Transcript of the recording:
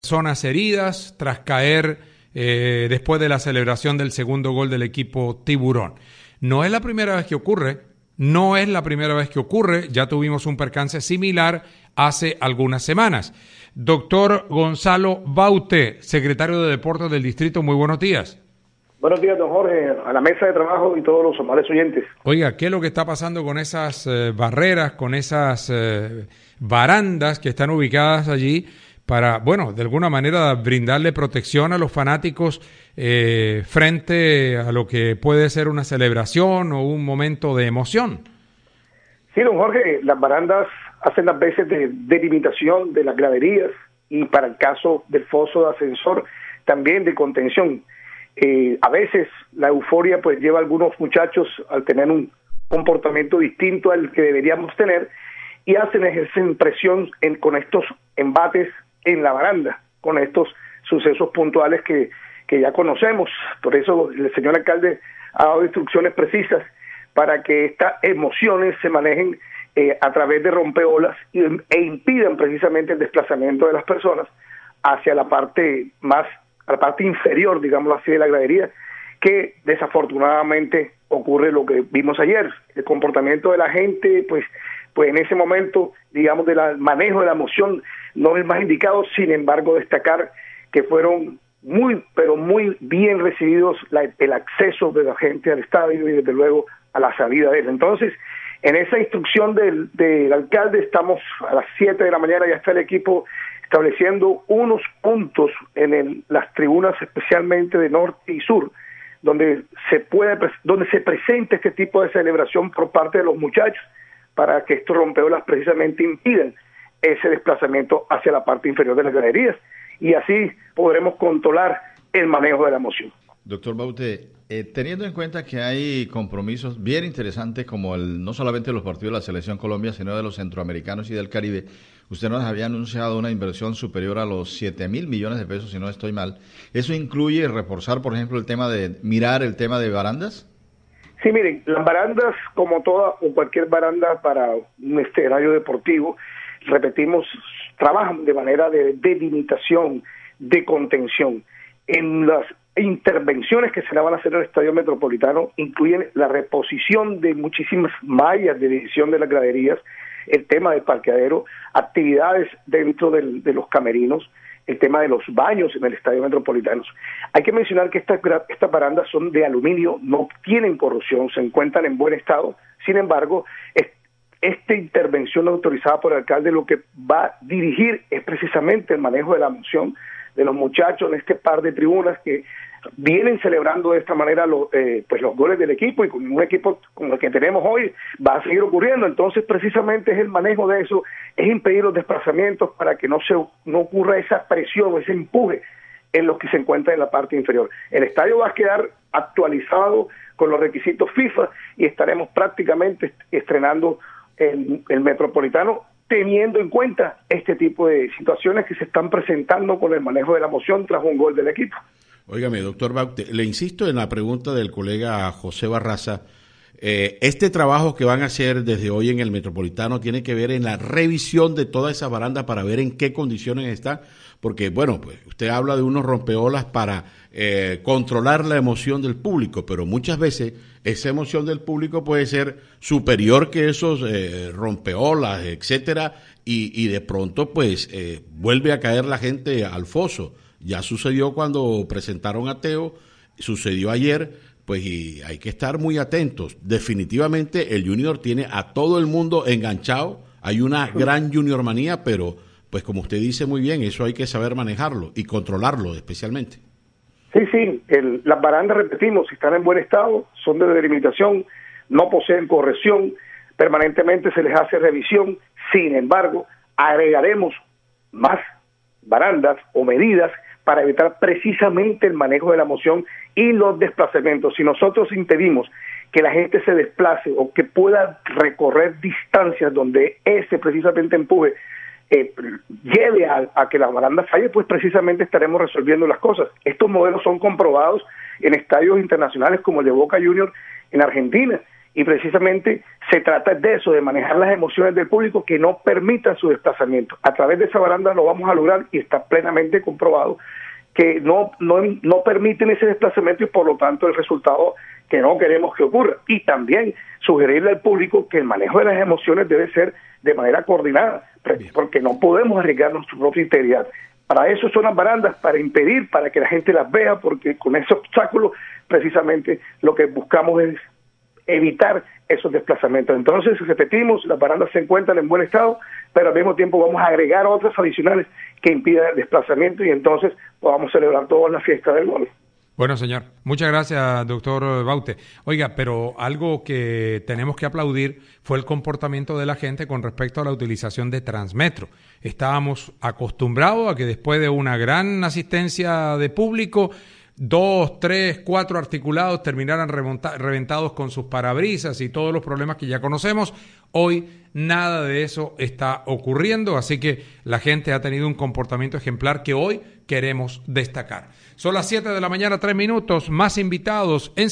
Zonas heridas tras caer después de la celebración del segundo gol del equipo Tiburón. No es la primera vez que ocurre, ya tuvimos un percance similar hace algunas semanas. Doctor Gonzalo Baute, secretario de Deportes del Distrito, muy buenos días. Buenos días, don Jorge, a la mesa de trabajo y todos los amables oyentes. Oiga, ¿qué es lo que está pasando con esas barreras, con esas barandas que están ubicadas allí para, bueno, de alguna manera brindarle protección a los fanáticos frente a lo que puede ser una celebración o un momento de emoción? Sí, don Jorge, las barandas hacen las veces de delimitación de las graderías y para el caso del foso de ascensor también de contención. A veces la euforia pues lleva a algunos muchachos al tener un comportamiento distinto al que deberíamos tener y ejercen presión con estos embates en la baranda, con estos sucesos puntuales que ya conocemos. Por eso el señor alcalde ha dado instrucciones precisas para que estas emociones se manejen a través de rompeolas e impidan precisamente el desplazamiento de las personas hacia la parte inferior, digámoslo así, de la gradería, que desafortunadamente ocurre lo que vimos ayer. El comportamiento de la gente, pues en ese momento, digamos, del manejo de la emoción no es más indicado. Sin embargo, destacar que fueron muy bien recibidos el acceso de la gente al estadio y desde luego a la salida de él. Entonces, en esa instrucción del alcalde, estamos a las 7 de la mañana, ya está el equipo estableciendo unos puntos en las tribunas, especialmente de norte y sur, donde se presente este tipo de celebración por parte de los muchachos, para que estos rompeolas precisamente impidan ese desplazamiento hacia la parte inferior de las galerías, y así podremos controlar el manejo de la emoción. Doctor Baute, teniendo en cuenta que hay compromisos bien interesantes como no solamente los partidos de la Selección Colombia, sino de los centroamericanos y del Caribe, usted nos había anunciado una inversión superior a los 7,000 millones de pesos, si no estoy mal. ¿Eso incluye reforzar, por ejemplo, el tema de barandas? Sí, miren, las barandas, como toda o cualquier baranda para un escenario deportivo, repetimos, trabajan de manera de delimitación, de contención. En las intervenciones que se le van a hacer en el Estadio Metropolitano incluyen la reposición de muchísimas mallas de división de las graderías, el tema del parqueadero, actividades dentro de los camerinos, el tema de los baños en el Estadio Metropolitano. Hay que mencionar que estas barandas son de aluminio, no tienen corrosión, se encuentran en buen estado. Sin embargo, esta intervención autorizada por el alcalde lo que va a dirigir es precisamente el manejo de la emoción de los muchachos en este par de tribunas que vienen celebrando de esta manera los goles del equipo, y con un equipo como el que tenemos hoy va a seguir ocurriendo. Entonces precisamente es el manejo de eso, es impedir los desplazamientos para que no ocurra esa presión, ese empuje en los que se encuentran en la parte inferior. El estadio va a quedar actualizado con los requisitos FIFA y estaremos prácticamente estrenando el Metropolitano, teniendo en cuenta este tipo de situaciones que se están presentando con el manejo de la emoción tras un gol del equipo. Óigame, doctor Baute, le insisto en la pregunta del colega José Barraza. Este trabajo que van a hacer desde hoy en el Metropolitano tiene que ver en la revisión de toda esa baranda para ver en qué condiciones está, porque bueno, pues usted habla de unos rompeolas para controlar la emoción del público, pero muchas veces esa emoción del público puede ser superior que esos rompeolas, etcétera, y de pronto pues vuelve a caer la gente al foso. Ya sucedió cuando presentaron a Teo, sucedió ayer, pues y hay que estar muy atentos. Definitivamente el Junior tiene a todo el mundo enganchado, hay una gran Junior manía, pero pues como usted dice muy bien, eso hay que saber manejarlo y controlarlo especialmente. Sí, las barandas, repetimos, están en buen estado, son de delimitación, no poseen corrección, permanentemente se les hace revisión. Sin embargo, agregaremos más barandas o medidas para evitar precisamente el manejo de la emoción y los desplazamientos. Si nosotros impedimos que la gente se desplace o que pueda recorrer distancias donde ese precisamente empuje lleve a que la baranda falle, pues precisamente estaremos resolviendo las cosas. Estos modelos son comprobados en estadios internacionales como el de Boca Juniors en Argentina, y precisamente se trata de eso, de manejar las emociones del público que no permitan su desplazamiento. A través de esa baranda lo vamos a lograr y está plenamente comprobado que no permiten ese desplazamiento y por lo tanto el resultado que no queremos que ocurra. Y también sugerirle al público que el manejo de las emociones debe ser de manera coordinada, porque no podemos arriesgar nuestra propia integridad. Para eso son las barandas, para impedir, para que la gente las vea, porque con ese obstáculo precisamente lo que buscamos es evitar esos desplazamientos. Entonces, repetimos, las barandas se encuentran en buen estado, pero al mismo tiempo vamos a agregar otras adicionales que impidan el desplazamiento y entonces podamos celebrar toda la fiesta del gol. Bueno, señor, muchas gracias, doctor Baute. Oiga, pero algo que tenemos que aplaudir fue el comportamiento de la gente con respecto a la utilización de Transmetro. Estábamos acostumbrados a que después de una gran asistencia de público, 2, 3, 4 articulados terminaran reventados con sus parabrisas y todos los problemas que ya conocemos. Hoy nada de eso está ocurriendo, así que la gente ha tenido un comportamiento ejemplar que hoy queremos destacar. Son las 7 de la mañana, 3 minutos, más invitados en